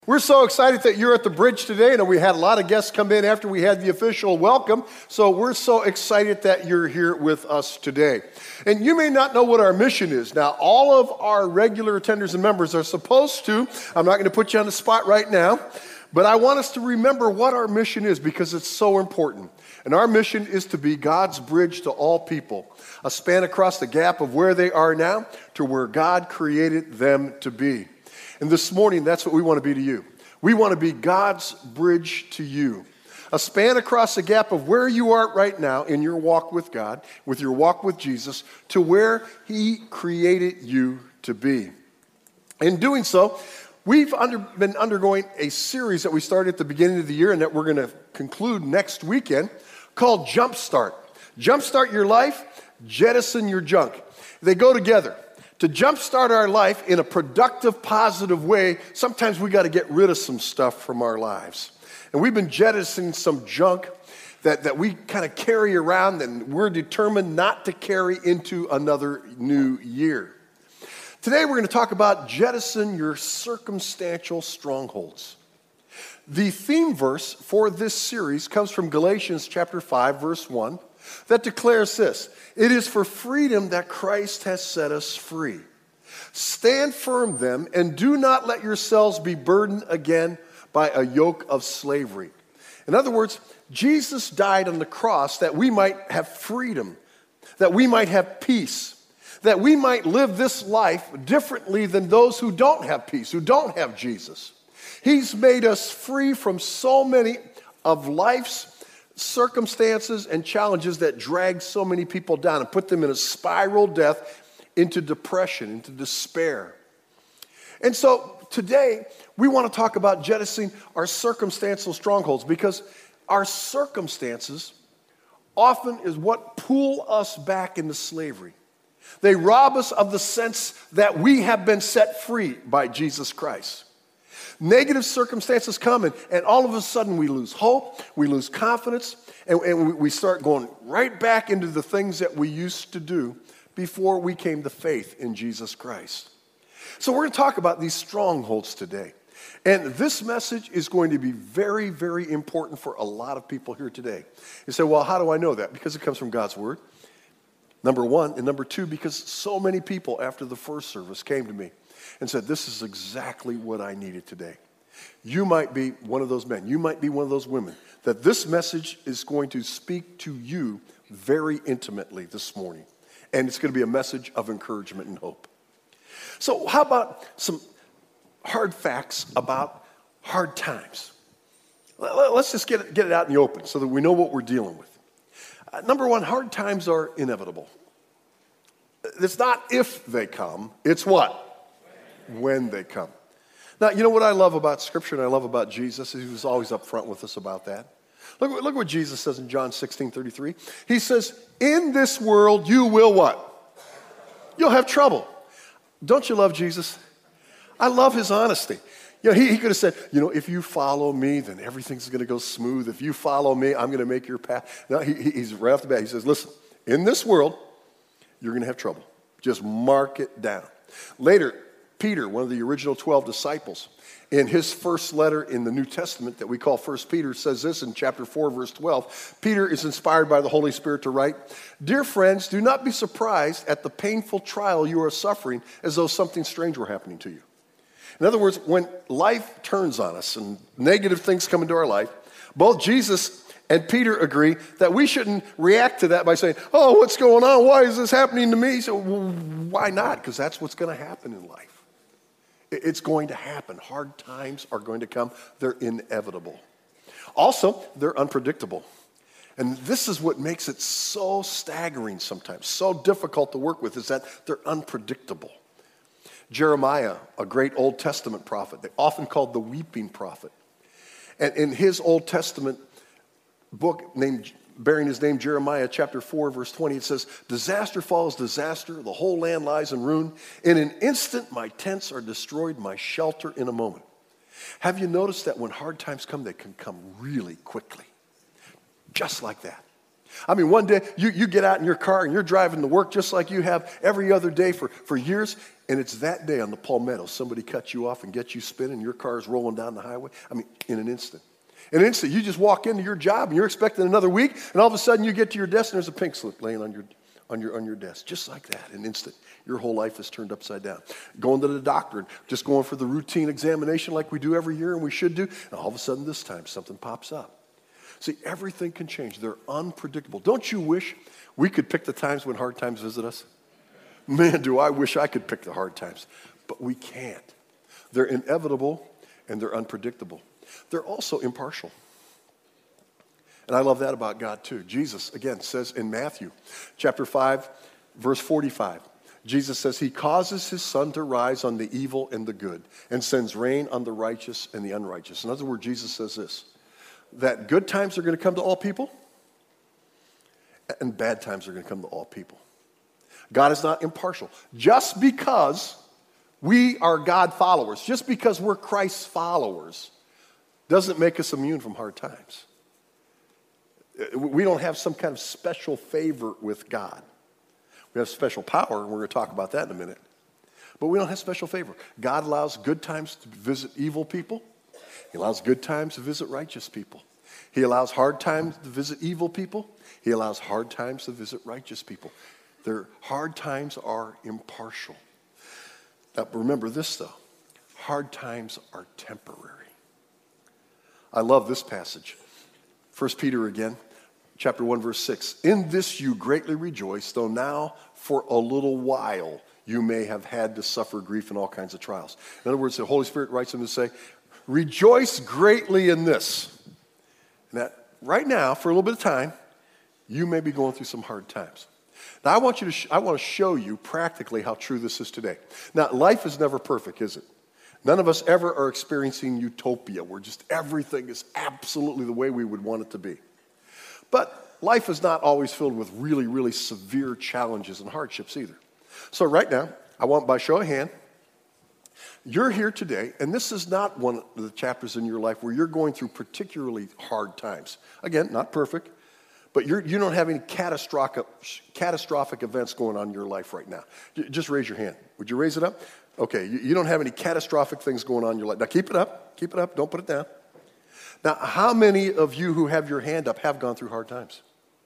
We're so excited that you're at the bridge today, and we had a lot of guests come in after we had the official welcome, so we're so excited that you're here with us today. And you may not know what our mission is. Now, all of our regular attenders and members are supposed to, I'm not going to put you on the spot right now, but I want us to remember what our mission is because it's so important. And our mission is to be God's bridge to all people, a span across the gap of where they are now to where God created them to be. And this morning, that's what we want to be to you. We want to be God's bridge to you. A span across the gap of where you are right now in your walk with God, with your walk with Jesus, to where He created you to be. In doing so, we've been undergoing a series that we started at the beginning of the year and that we're going to conclude next weekend called Jumpstart. Jumpstart your life, jettison your junk. They go together. To jumpstart our life in a productive, positive way, sometimes we got to get rid of some stuff from our lives. And we've been jettisoning some junk that we kind of carry around and we're determined not to carry into another new year. Today we're going to talk about jettison your circumstantial strongholds. The theme verse for this series comes from Galatians chapter 5, verse 1. That declares this: it is for freedom that Christ has set us free. Stand firm then, and do not let yourselves be burdened again by a yoke of slavery. In other words, Jesus died on the cross that we might have freedom, that we might have peace, that we might live this life differently than those who don't have peace, who don't have Jesus. He's made us free from so many of life's circumstances and challenges that drag so many people down and put them in a spiral death into depression, into despair. And so today we want to talk about jettisoning our circumstantial strongholds because our circumstances often is what pull us back into slavery. They rob us of the sense that we have been set free by Jesus Christ. Negative circumstances come and all of a sudden we lose hope, we lose confidence, and we start going right back into the things that we used to do before we came to faith in Jesus Christ. So we're going to talk about these strongholds today. And this message is going to be very, very important for a lot of people here today. You say, well, how do I know that? Because it comes from God's Word, number one. And number two, because so many people after the first service came to me and said, this is exactly what I needed today. You might be one of those men. You might be one of those women that this message is going to speak to you very intimately this morning. And it's going to be a message of encouragement and hope. So how about some hard facts about hard times? Let's just get it out in the open so that we know what we're dealing with. Number one, hard times are inevitable. It's not if they come, it's what? When they come. Now, you know what I love about Scripture and I love about Jesus? He was always up front with us about that. Look what Jesus says in John 16:33. He says, in this world you will what? You'll have trouble. Don't you love Jesus? I love his honesty. You know, he could have said, if you follow me, then everything's going to go smooth. If you follow me, I'm going to make your path. No, he's right off the bat. He says, listen, in this world, you're going to have trouble. Just mark it down. Later, Peter, one of the original 12 disciples, in his first letter in the New Testament that we call 1 Peter, says this in chapter 4, verse 12. Peter is inspired by the Holy Spirit to write, dear friends, do not be surprised at the painful trial you are suffering as though something strange were happening to you. In other words, when life turns on us and negative things come into our life, both Jesus and Peter agree that we shouldn't react to that by saying, oh, what's going on? Why is this happening to me? So why not? Because that's what's going to happen in life. It's going to happen. Hard times are going to come. They're inevitable. Also, they're unpredictable. And this is what makes it so staggering sometimes, so difficult to work with, is that they're unpredictable. Jeremiah, a great Old Testament prophet, they often called the weeping prophet. And in his Old Testament book bearing his name, Jeremiah chapter 4, verse 20, it says, disaster follows disaster, the whole land lies in ruin. In an instant, my tents are destroyed, my shelter in a moment. Have you noticed that when hard times come, they can come really quickly? Just like that. I mean, one day you get out in your car and you're driving to work just like you have every other day for years, and it's that day on the Palmetto, somebody cuts you off and gets you spinning, your car is rolling down the highway. I mean, in an instant. In an instant, you just walk into your job and you're expecting another week, and all of a sudden you get to your desk and there's a pink slip laying on your desk. Just like that, in an instant. Your whole life is turned upside down. Going to the doctor and just going for the routine examination like we do every year and we should do, and all of a sudden this time something pops up. See, everything can change. They're unpredictable. Don't you wish we could pick the times when hard times visit us? Man, do I wish I could pick the hard times. But we can't. They're inevitable and they're unpredictable. They're also impartial. And I love that about God too. Jesus, again, says in Matthew chapter 5, verse 45, Jesus says, he causes his sun to rise on the evil and the good and sends rain on the righteous and the unrighteous. In other words, Jesus says this, that good times are going to come to all people and bad times are going to come to all people. God is not impartial. Just because we are God followers, just because we're Christ's followers, doesn't make us immune from hard times. We don't have some kind of special favor with God. We have special power, and we're going to talk about that in a minute. But we don't have special favor. God allows good times to visit evil people. He allows good times to visit righteous people. He allows hard times to visit evil people. He allows hard times to visit righteous people. Their hard times are impartial. Now, remember this, though. Hard times are temporary. I love this passage. 1 Peter again, chapter 1, verse 6. In this you greatly rejoice, though now for a little while you may have had to suffer grief and all kinds of trials. In other words, the Holy Spirit writes them to say, rejoice greatly in this. And that right now, for a little bit of time, you may be going through some hard times. Now, I want to show you practically how true this is today. Now, life is never perfect, is it? None of us ever are experiencing utopia where just everything is absolutely the way we would want it to be. But life is not always filled with really, really severe challenges and hardships either. So right now, I want by show of hand, you're here today, and this is not one of the chapters in your life where you're going through particularly hard times. Again, not perfect, but you don't have any catastrophic events going on in your life right now. Just raise your hand. Would you raise it up? Okay, you don't have any catastrophic things going on in your life. Now keep it up, don't put it down. Now, how many of you who have your hand up have gone through hard times?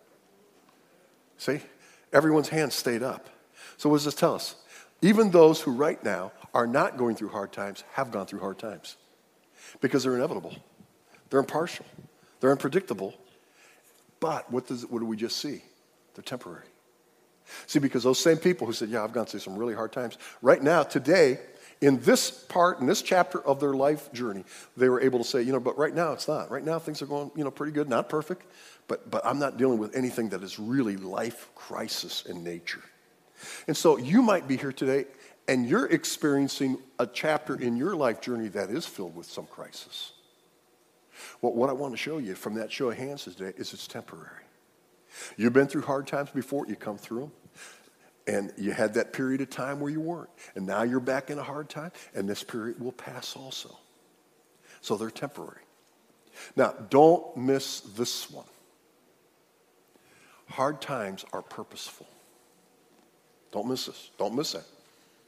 See, everyone's hand stayed up. So what does this tell us? Even those who right now are not going through hard times have gone through hard times because they're inevitable. They're impartial. They're unpredictable. But what do we just see? They're temporary. See, because those same people who said, yeah, I've gone through some really hard times, right now, today, in this chapter of their life journey, they were able to say, but right now it's not. Right now things are going, pretty good, not perfect, but I'm not dealing with anything that is really life crisis in nature. And so you might be here today and you're experiencing a chapter in your life journey that is filled with some crisis. Well, what I want to show you from that show of hands today is it's temporary. You've been through hard times before, you come through them, and you had that period of time where you weren't. And now you're back in a hard time, and this period will pass also. So they're temporary. Now, don't miss this one. Hard times are purposeful. Don't miss this. Don't miss that.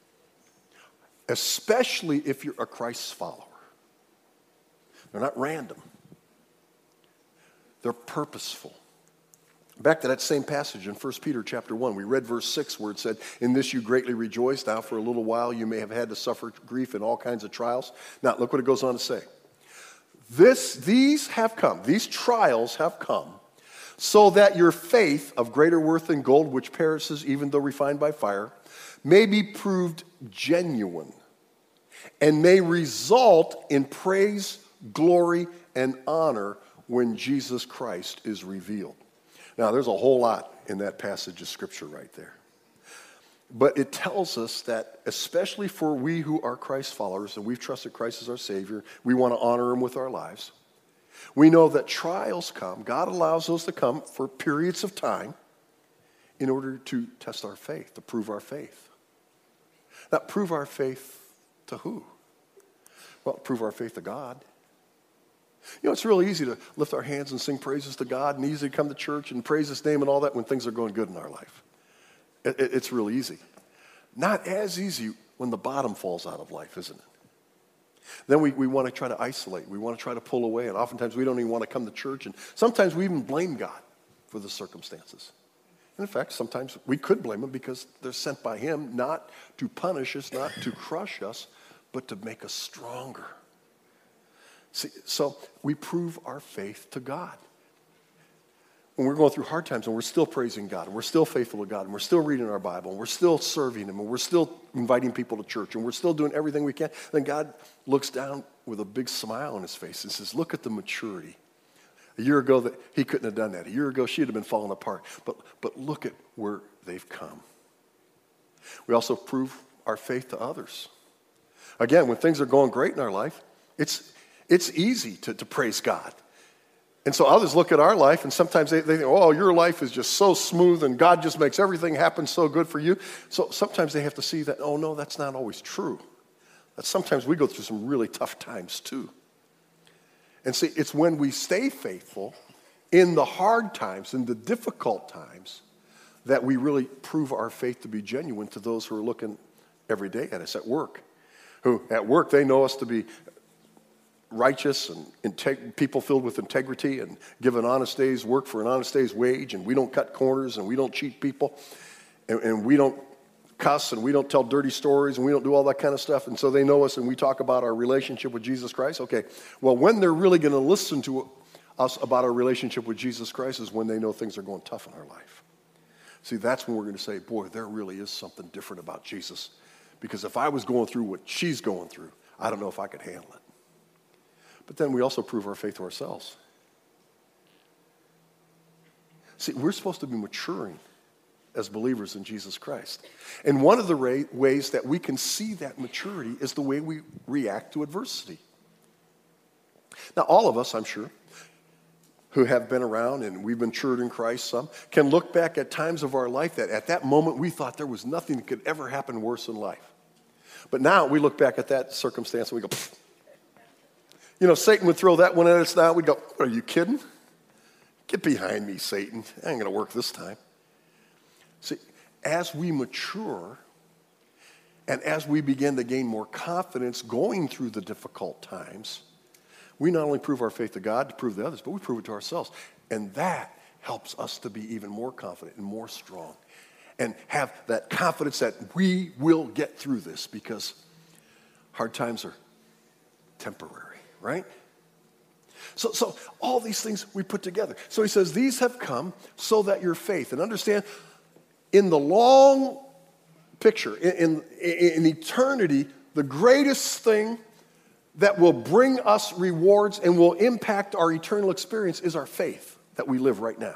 Especially if you're a Christ follower. They're not random. They're purposeful. Back to that same passage in 1 Peter chapter 1, we read verse 6 where it said, in this you greatly rejoice. Now for a little while you may have had to suffer grief in all kinds of trials. Now look what it goes on to say. These trials have come, so that your faith of greater worth than gold, which perishes even though refined by fire, may be proved genuine and may result in praise, glory, and honor when Jesus Christ is revealed. Now, there's a whole lot in that passage of Scripture right there. But it tells us that, especially for we who are Christ followers, and we've trusted Christ as our Savior, we want to honor Him with our lives. We know that trials come. God allows those to come for periods of time in order to test our faith, to prove our faith. Now, prove our faith to who? Well, prove our faith to God. You know, it's really easy to lift our hands and sing praises to God and easy to come to church and praise His name and all that when things are going good in our life. It's really easy. Not as easy when the bottom falls out of life, isn't it? Then we want to try to isolate. We want to try to pull away, and oftentimes we don't even want to come to church, and sometimes we even blame God for the circumstances. And in fact, sometimes we could blame Him because they're sent by Him not to punish us, not to crush us, but to make us stronger. See, so we prove our faith to God. When we're going through hard times and we're still praising God, and we're still faithful to God, and we're still reading our Bible, and we're still serving Him, and we're still inviting people to church, and we're still doing everything we can, then God looks down with a big smile on His face and says, look at the maturity. A year ago, that he couldn't have done that. A year ago, she'd have been falling apart. But look at where they've come. We also prove our faith to others. Again, when things are going great in our life, it's easy to praise God. And so others look at our life, and sometimes they think, oh, your life is just so smooth, and God just makes everything happen so good for you. So sometimes they have to see that, oh, no, that's not always true. That sometimes we go through some really tough times, too. And see, it's when we stay faithful in the hard times, in the difficult times, that we really prove our faith to be genuine to those who are looking every day at us at work. Who, at work, they know us to be righteous and people filled with integrity and give an honest day's work for an honest day's wage, and we don't cut corners and we don't cheat people, and we don't cuss and we don't tell dirty stories and we don't do all that kind of stuff. And so they know us and we talk about our relationship with Jesus Christ. Okay, well, when they're really going to listen to us about our relationship with Jesus Christ is when they know things are going tough in our life. See, that's when we're going to say, boy, there really is something different about Jesus. Because if I was going through what she's going through, I don't know if I could handle it. But then we also prove our faith to ourselves. See, we're supposed to be maturing as believers in Jesus Christ. And one of the ways that we can see that maturity is the way we react to adversity. Now, all of us, I'm sure, who have been around and we've matured in Christ, some, can look back at times of our life that at that moment we thought there was nothing that could ever happen worse in life. But now we look back at that circumstance and we go, pfft. You know, Satan would throw that one at us now. We'd go, are you kidding? Get behind me, Satan. That ain't going to work this time. See, as we mature and as we begin to gain more confidence going through the difficult times, we not only prove our faith to God to prove to others, but we prove it to ourselves. And that helps us to be even more confident and more strong and have that confidence that we will get through this because hard times are temporary, right? So all these things we put together. So he says, these have come so that your faith, and understand, in the long picture, in eternity, the greatest thing that will bring us rewards and will impact our eternal experience is our faith that we live right now.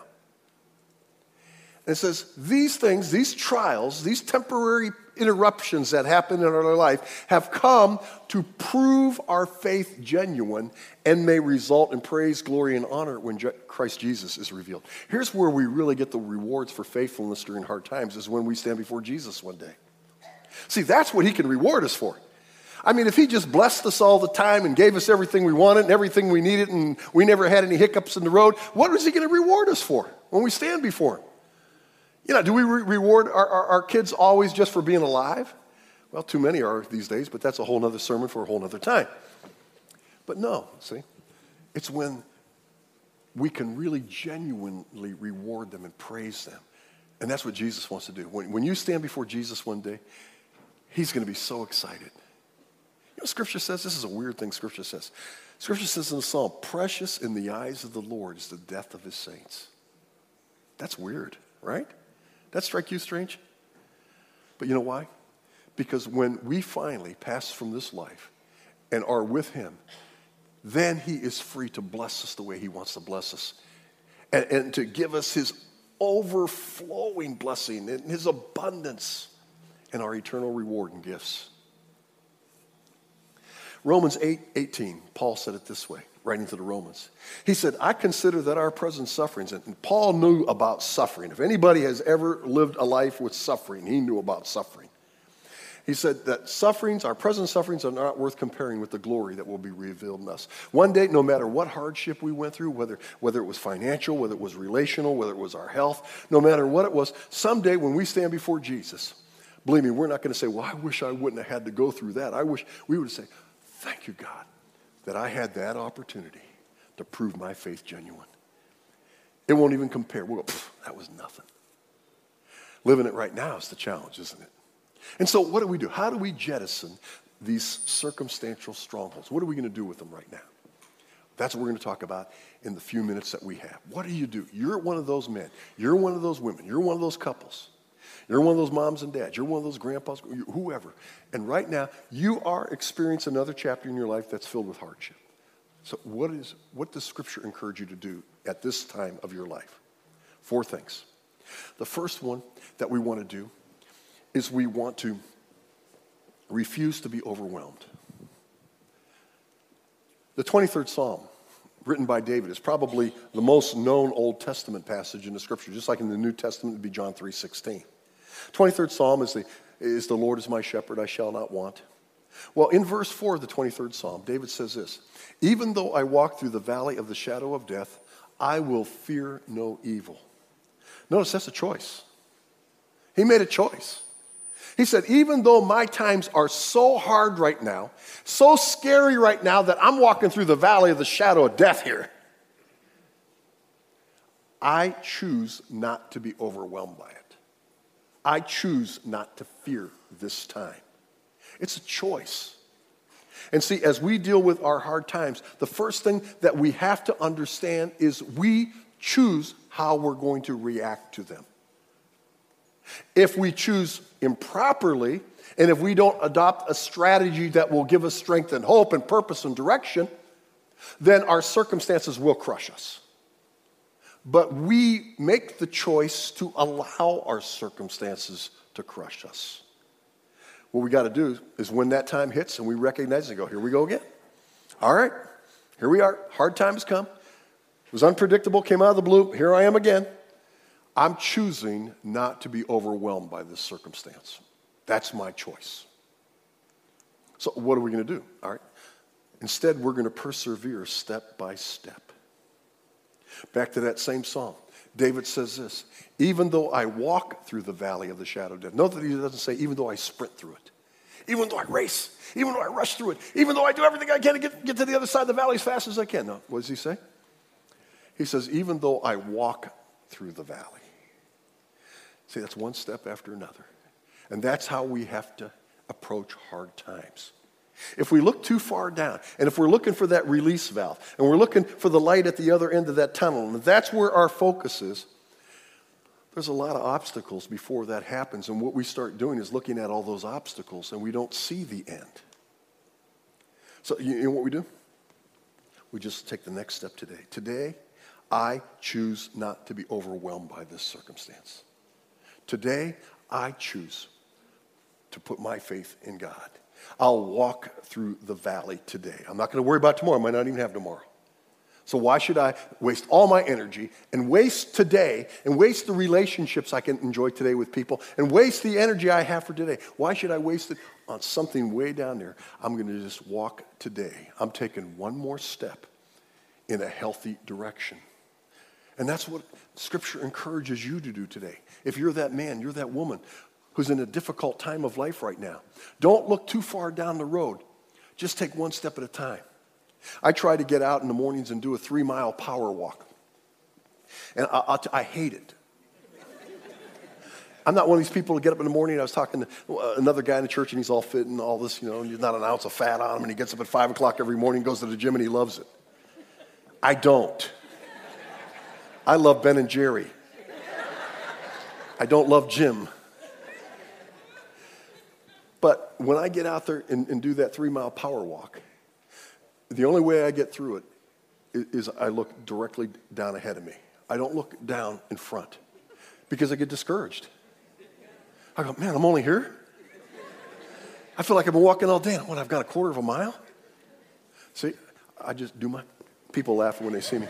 And it says, these things, these trials, these temporary interruptions that happen in our life have come to prove our faith genuine and may result in praise, glory, and honor when Christ Jesus is revealed. Here's where we really get the rewards for faithfulness during hard times is when we stand before Jesus one day. See, that's what he can reward us for. I mean, if he just blessed us all the time and gave us everything we wanted and everything we needed and we never had any hiccups in the road, what is he going to reward us for when we stand before him? You know, do we reward our kids always just for being alive? Well, too many are these days, but that's a whole other sermon for a whole other time. But no, see, it's when we can really genuinely reward them and praise them. And that's what Jesus wants to do. When you stand before Jesus one day, he's going to be so excited. You know, Scripture says, this is a weird thing Scripture says. Scripture says in the Psalm, precious in the eyes of the Lord is the death of his saints. That's weird, right? That strike you strange? But you know why? Because when we finally pass from this life and are with him, then he is free to bless us the way he wants to bless us and to give us his overflowing blessing and his abundance and our eternal reward and gifts. Romans 8:18, Paul said it this way, writing to the Romans. He said, I consider that our present sufferings, and Paul knew about suffering. If anybody has ever lived a life with suffering, he knew about suffering. He said that sufferings, our present sufferings, are not worth comparing with the glory that will be revealed in us. One day, no matter what hardship we went through, whether it was financial, whether it was relational, whether it was our health, no matter what it was, someday when we stand before Jesus, believe me, we're not going to say, well, I wish I wouldn't have had to go through that. I wish we would say, thank you, God, that I had that opportunity to prove my faith genuine. It won't even compare. We'll go, that was nothing. Living it right now is the challenge, isn't it? And so what do? How do we jettison these circumstantial strongholds? What are we going to do with them right now? That's what we're going to talk about in the few minutes that we have. What do? You're one of those men. You're one of those women. You're one of those couples. You're one of those moms and dads. You're one of those grandpas, whoever. And right now, you are experiencing another chapter in your life that's filled with hardship. So what does Scripture encourage you to do at this time of your life? 4 things. The first one that we want to do is we want to refuse to be overwhelmed. The 23rd Psalm, written by David, is probably the most known Old Testament passage in the Scripture, just like in the New Testament, it would be John 3:16. 23rd Psalm is the Lord is my shepherd, I shall not want. Well, in verse 4 of the 23rd Psalm, David says this, even though I walk through the valley of the shadow of death, I will fear no evil. Notice that's a choice. He made a choice. He said, even though my times are so hard right now, so scary right now that I'm walking through the valley of the shadow of death here, I choose not to be overwhelmed by it. I choose not to fear this time. It's a choice. And see, as we deal with our hard times, the first thing that we have to understand is we choose how we're going to react to them. If we choose improperly, and if we don't adopt a strategy that will give us strength and hope and purpose and direction, then our circumstances will crush us. But we make the choice to allow our circumstances to crush us. What we got to do is when that time hits and we recognize it and go, here we go again. All right, here we are. Hard times come. It was unpredictable, came out of the blue. Here I am again. I'm choosing not to be overwhelmed by this circumstance. That's my choice. So what are we going to do? All right. Instead, we're going to persevere step by step. Back to that same psalm. David says this, even though I walk through the valley of the shadow of death. Note that he doesn't say, even though I sprint through it. Even though I race. Even though I rush through it. Even though I do everything I can to get to the other side of the valley as fast as I can. No, what does he say? He says, even though I walk through the valley. See, that's one step after another. And that's how we have to approach hard times. If we look too far down, and if we're looking for that release valve, and we're looking for the light at the other end of that tunnel, and that's where our focus is, there's a lot of obstacles before that happens. And what we start doing is looking at all those obstacles, and we don't see the end. So you know what we do? We just take the next step today. Today, I choose not to be overwhelmed by this circumstance. Today, I choose to put my faith in God. I'll walk through the valley today. I'm not going to worry about tomorrow. I might not even have tomorrow. So why should I waste all my energy and waste today and waste the relationships I can enjoy today with people and waste the energy I have for today? Why should I waste it on something way down there? I'm going to just walk today. I'm taking one more step in a healthy direction. And that's what Scripture encourages you to do today. If you're that man, you're that woman who's in a difficult time of life right now, don't look too far down the road. Just take one step at a time. I try to get out in the mornings and do a 3-mile power walk. And I hate it. I'm not one of these people to get up in the morning. I was talking to another guy in the church, and he's all fit and all this, and he's not an ounce of fat on him, and he gets up at 5 o'clock every morning, goes to the gym, and he loves it. I don't. I love Ben and Jerry. I don't love Jim. But when I get out there and do that 3-mile power walk, the only way I get through it is I look directly down ahead of me. I don't look down in front because I get discouraged. I go, man, I'm only here? I feel like I've been walking all day. I've got a quarter of a mile? See, I just do my... People laugh when they see me.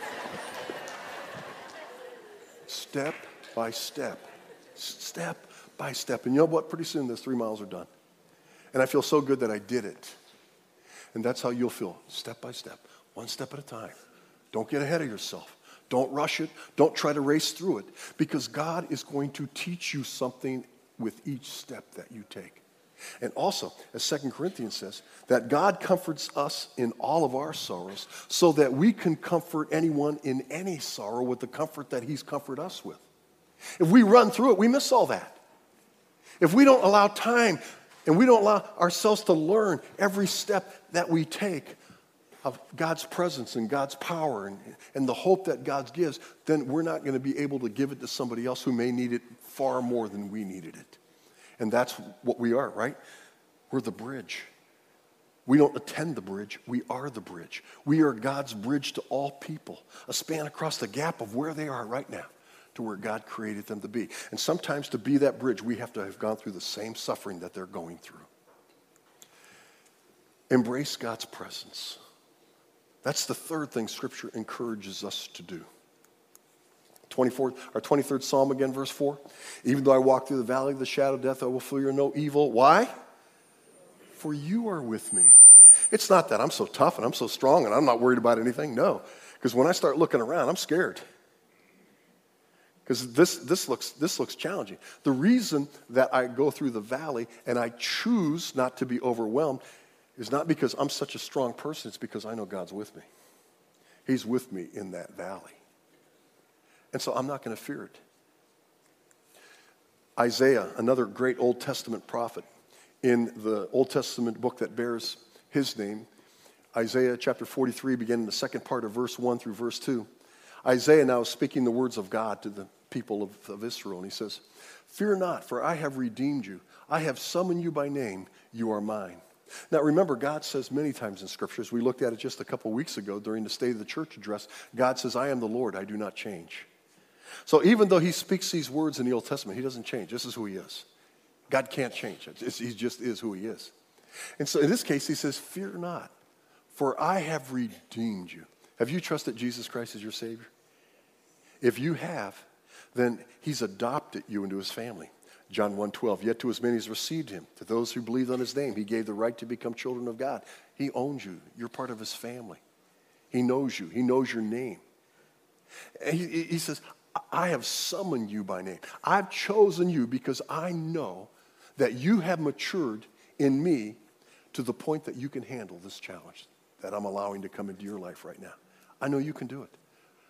Step by step. Step by step. And you know what? Pretty soon those 3 miles are done. And I feel so good that I did it. And that's how you'll feel, step by step, one step at a time. Don't get ahead of yourself. Don't rush it. Don't try to race through it, because God is going to teach you something with each step that you take. And also, as 2 Corinthians says, that God comforts us in all of our sorrows so that we can comfort anyone in any sorrow with the comfort that he's comforted us with. If we run through it, we miss all that. If we don't allow time and we don't allow ourselves to learn every step that we take of God's presence and God's power and the hope that God gives, then we're not going to be able to give it to somebody else who may need it far more than we needed it. And that's what we are, right? We're the bridge. We don't attend the bridge. We are the bridge. We are God's bridge to all people, a span across the gap of where they are right now to where God created them to be. And sometimes to be that bridge, we have to have gone through the same suffering that they're going through. Embrace God's presence. That's the third thing Scripture encourages us to do. 23rd Psalm again, verse 4. Even though I walk through the valley of the shadow of death, I will fear no evil. Why? For you are with me. It's not that I'm so tough and I'm so strong and I'm not worried about anything. No, because when I start looking around, I'm scared. Because this looks challenging. The reason that I go through the valley and I choose not to be overwhelmed is not because I'm such a strong person. It's because I know God's with me. He's with me in that valley. And so I'm not going to fear it. Isaiah, another great Old Testament prophet, in the Old Testament book that bears his name, Isaiah chapter 43, beginning the second part of verse 1 through verse 2. Isaiah now is speaking the words of God to the people of Israel, and he says, "Fear not, for I have redeemed you. I have summoned you by name. You are mine." Now remember, God says many times in Scriptures, we looked at it just a couple weeks ago during the State of the Church address, God says, "I am the Lord, I do not change." So even though he speaks these words in the Old Testament, he doesn't change. This is who he is. God can't change. He just is who he is. And so in this case, he says, "Fear not, for I have redeemed you." Have you trusted Jesus Christ as your Savior? If you have, then he's adopted you into his family. John 1:12, "Yet to as many as received him, to those who believed on his name, he gave the right to become children of God." He owns you. You're part of his family. He knows you. He knows your name. And he says, "I have summoned you by name. I've chosen you because I know that you have matured in me to the point that you can handle this challenge that I'm allowing to come into your life right now. I know you can do it.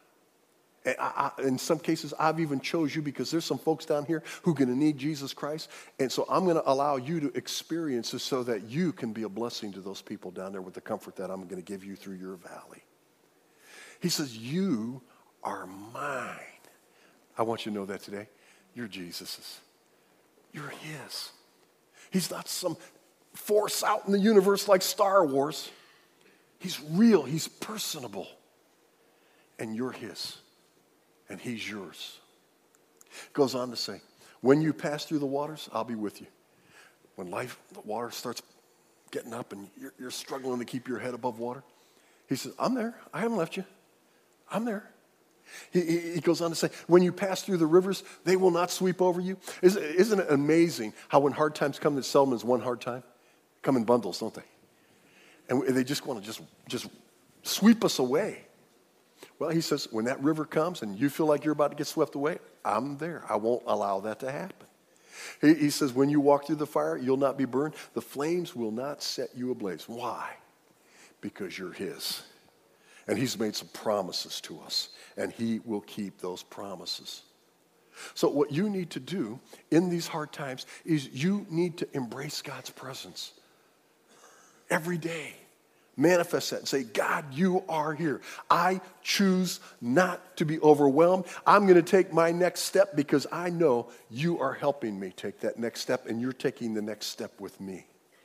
And in some cases, I've even chose you because there's some folks down here who are going to need Jesus Christ. And so I'm going to allow you to experience this so that you can be a blessing to those people down there with the comfort that I'm going to give you through your valley." He says, "You are mine." I want you to know that today. You're Jesus's. You're his. He's not some force out in the universe like Star Wars. He's real. He's personable. And you're his. And he's yours. Goes on to say, "When you pass through the waters, I'll be with you." When the water starts getting up and you're struggling to keep your head above water, he says, "I'm there. I haven't left you. I'm there." He goes on to say, "When you pass through the rivers, they will not sweep over you." Isn't it amazing how when hard times come, that seldom is one hard time? Come in bundles, don't they? And they just want to just sweep us away. Well, he says, when that river comes and you feel like you're about to get swept away, I'm there. I won't allow that to happen. He says, when you walk through the fire, you'll not be burned. The flames will not set you ablaze. Why? Because you're his. And he's made some promises to us, and he will keep those promises. So what you need to do in these hard times is you need to embrace God's presence every day. Manifest that and say, "God, you are here. I choose not to be overwhelmed. I'm going to take my next step because I know you are helping me take that next step, and you're taking the next step with me."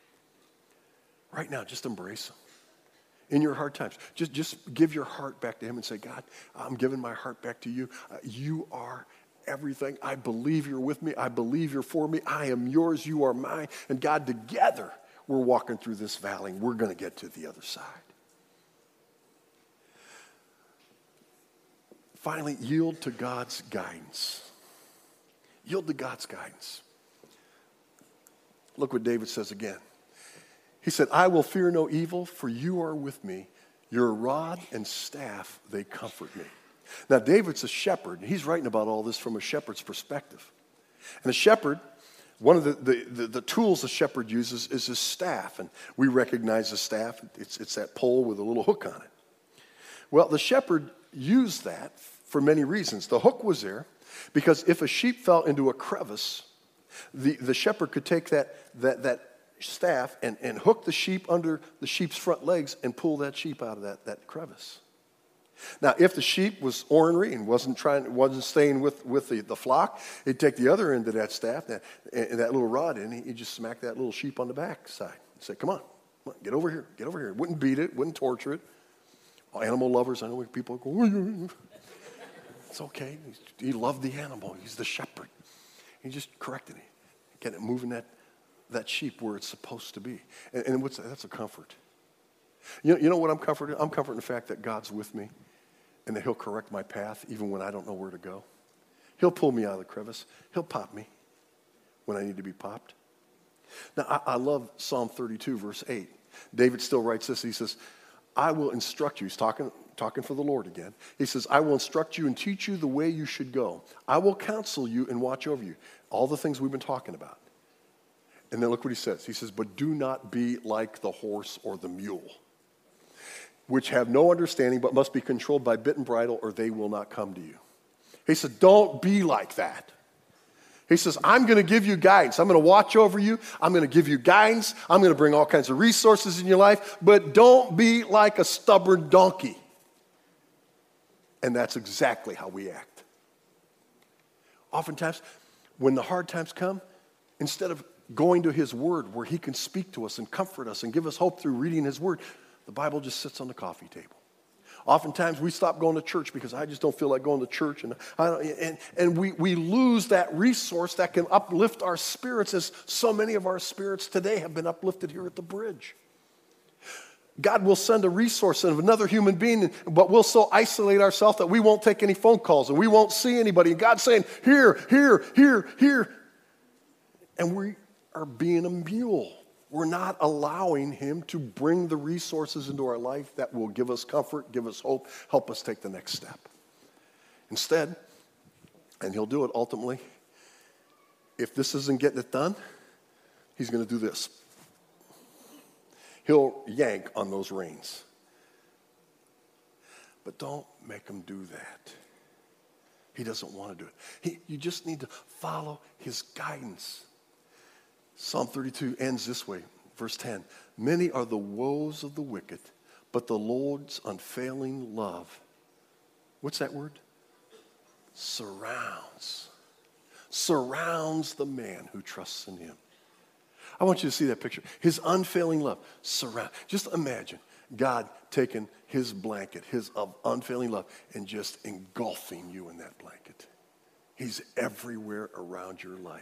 Right now, just embrace him. In your hard times, just give your heart back to him and say, "God, I'm giving my heart back to you. You are everything. I believe you're with me. I believe you're for me. I am yours. You are mine. And God, together, we're walking through this valley. We're going to get to the other side." Finally, yield to God's guidance. Yield to God's guidance. Look what David says again. He said, I will fear no evil, for you are with me. Your rod and staff, they comfort me. Now, David's a shepherd, and he's writing about all this from a shepherd's perspective. And a shepherd, one of the tools a shepherd uses is his staff. And we recognize the staff. It's that pole with a little hook on it. Well, the shepherd used that for many reasons. The hook was there because if a sheep fell into a crevice, the shepherd could take that staff and hook the sheep under the sheep's front legs and pull that sheep out of that crevice. Now, if the sheep was ornery and wasn't staying with the flock, he'd take the other end of that staff and that little rod and he'd just smack that little sheep on the backside and say, come on, get over here, get over here. Wouldn't beat it, wouldn't torture it. Animal lovers, I know people go, it's okay. He loved the animal. He's the shepherd. He just corrected it, getting it moving that sheep where it's supposed to be. And that's a comfort. You know what I'm comforted? I'm comforted in the fact that God's with me and that he'll correct my path even when I don't know where to go. He'll pull me out of the crevice. He'll pop me when I need to be popped. Now, I love Psalm 32, verse 8. David still writes this. He says, I will instruct you. He's talking for the Lord again. He says, I will instruct you and teach you the way you should go. I will counsel you and watch over you. All the things we've been talking about. And then look what he says. He says, but do not be like the horse or the mule, which have no understanding but must be controlled by bit and bridle or they will not come to you. He said, don't be like that. He says, I'm going to give you guidance. I'm going to watch over you. I'm going to give you guidance. I'm going to bring all kinds of resources in your life, but don't be like a stubborn donkey. And that's exactly how we act. Oftentimes, when the hard times come, instead of going to his word where he can speak to us and comfort us and give us hope through reading his word, the Bible just sits on the coffee table. Oftentimes we stop going to church because I just don't feel like going to church. And we lose that resource that can uplift our spirits as so many of our spirits today have been uplifted here at the bridge. God will send a resource of another human being, but we'll so isolate ourselves that we won't take any phone calls and we won't see anybody. And God's saying, here. And we are being a mule. We're not allowing him to bring the resources into our life that will give us comfort, give us hope, help us take the next step. Instead, and he'll do it ultimately, if this isn't getting it done, he's going to do this. He'll yank on those reins. But don't make him do that. He doesn't want to do it. You just need to follow his guidance. Psalm 32 ends this way, verse 10. Many are the woes of the wicked, but the Lord's unfailing love, what's that word? Surrounds the man who trusts in him. I want you to see that picture. His unfailing love, just imagine God taking his blanket, his unfailing love, and just engulfing you in that blanket. He's everywhere around your life.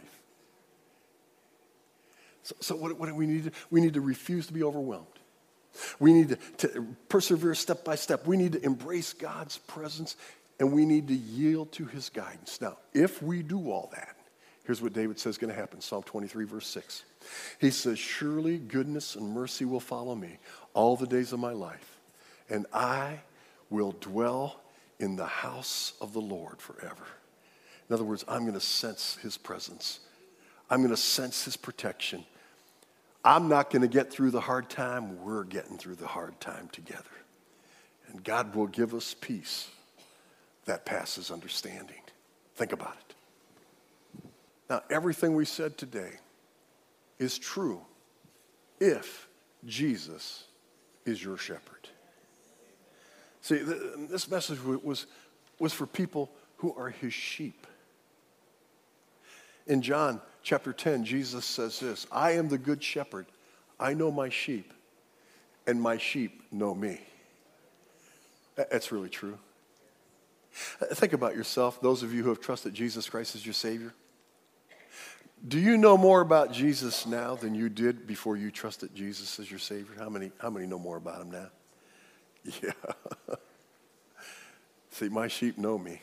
So what do we need to do? We need to refuse to be overwhelmed. We need to persevere step by step. We need to embrace God's presence, and we need to yield to his guidance. Now, if we do all that, here's what David says is going to happen. Psalm 23, verse 6. He says, surely goodness and mercy will follow me all the days of my life, and I will dwell in the house of the Lord forever. In other words, I'm going to sense his presence. I'm going to sense his protection. I'm not going to get through the hard time. We're getting through the hard time together. And God will give us peace that passes understanding. Think about it. Now, everything we said today is true if Jesus is your shepherd. See, this message was for people who are his sheep. In John chapter 10, Jesus says this, I am the good shepherd. I know my sheep, and my sheep know me. That's really true. Think about yourself, those of you who have trusted Jesus Christ as your Savior. Do you know more about Jesus now than you did before you trusted Jesus as your Savior? How many know more about him now? Yeah. See, my sheep know me.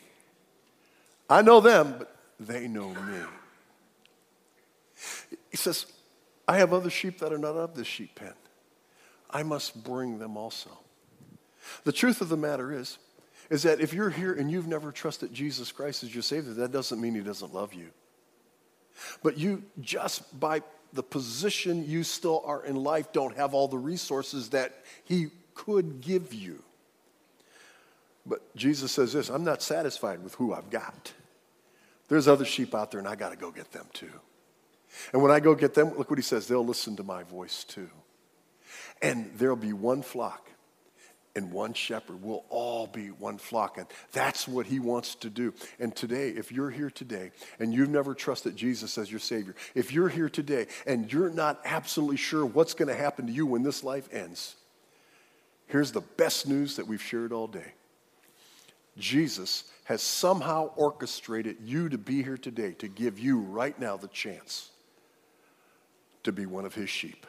I know them, but they know me. He says, I have other sheep that are not of this sheep pen. I must bring them also. The truth of the matter is that if you're here and you've never trusted Jesus Christ as your Savior, that doesn't mean he doesn't love you. But you, just by the position you still are in life, don't have all the resources that he could give you. But Jesus says this, I'm not satisfied with who I've got. There's other sheep out there and I got to go get them too. And when I go get them, look what he says, they'll listen to my voice too. And there'll be one flock and one shepherd. We'll all be one flock. And that's what he wants to do. And today, if you're here today and you've never trusted Jesus as your Savior, if you're here today and you're not absolutely sure what's going to happen to you when this life ends, here's the best news that we've shared all day. Jesus has somehow orchestrated you to be here today to give you right now the chance to be one of his sheep.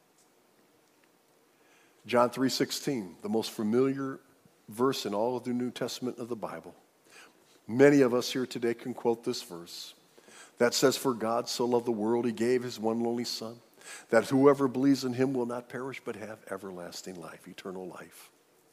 John 3:16, the most familiar verse in all of the New Testament of the Bible. Many of us here today can quote this verse that says, "For God so loved the world, he gave his one and only Son, that whoever believes in him will not perish but have everlasting life," eternal life.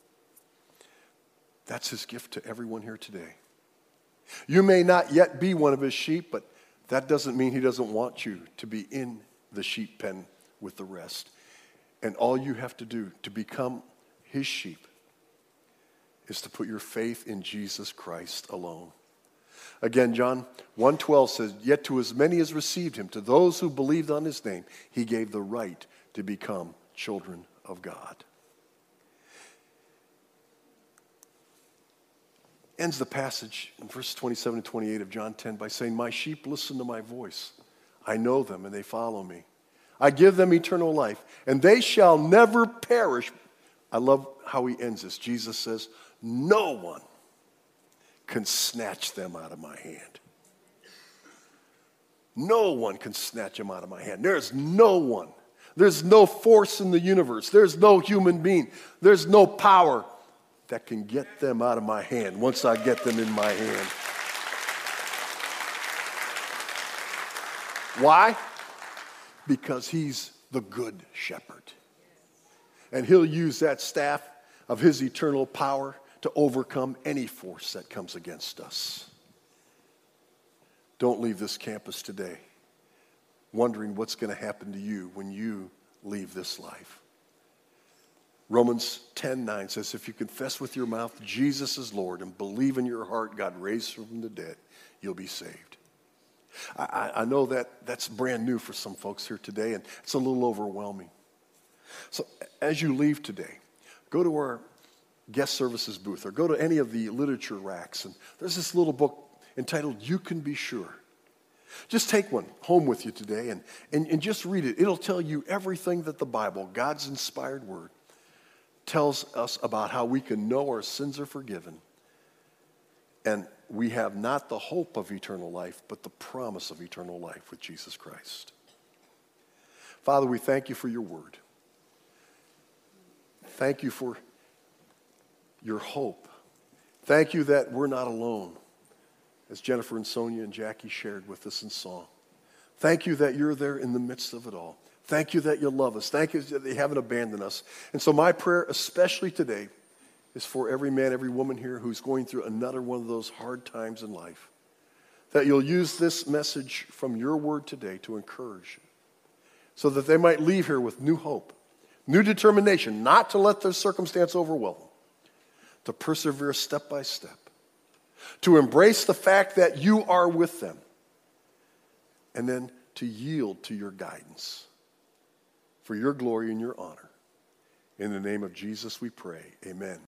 That's his gift to everyone here today. You may not yet be one of his sheep, but that doesn't mean he doesn't want you to be in the sheep pen with the rest. And all you have to do to become his sheep is to put your faith in Jesus Christ alone. Again, John 1:12 says, "Yet to as many as received him, to those who believed on his name, he gave the right to become children of God." Ends the passage in verses 27 and 28 of John 10 by saying, "My sheep listen to my voice. I know them and they follow me. I give them eternal life, and they shall never perish." I love how he ends this. Jesus says, "No one can snatch them out of my hand." No one can snatch them out of my hand. There's no one. There's no force in the universe. There's no human being. There's no power that can get them out of my hand once I get them in my hand. Why? Because he's the good shepherd. And he'll use that staff of his eternal power to overcome any force that comes against us. Don't leave this campus today wondering what's going to happen to you when you leave this life. Romans 10:9 says, "If you confess with your mouth Jesus is Lord and believe in your heart God raised him from the dead, you'll be saved." I know that that's brand new for some folks here today, and it's a little overwhelming. So as you leave today, go to our guest services booth or go to any of the literature racks, and there's this little book entitled "You Can Be Sure." Just take one home with you today and just read it. It'll tell you everything that the Bible, God's inspired word, tells us about how we can know our sins are forgiven. And we have not the hope of eternal life, but the promise of eternal life with Jesus Christ. Father, we thank you for your word. Thank you for your hope. Thank you that we're not alone, as Jennifer and Sonia and Jackie shared with us in song. Thank you that you're there in the midst of it all. Thank you that you love us. Thank you that you haven't abandoned us. And so my prayer, especially today, is for every man, every woman here who's going through another one of those hard times in life, that you'll use this message from your word today to encourage, so that they might leave here with new hope, new determination, not to let their circumstance overwhelm them, to persevere step by step, to embrace the fact that you are with them, and then to yield to your guidance for your glory and your honor. In the name of Jesus we pray, amen.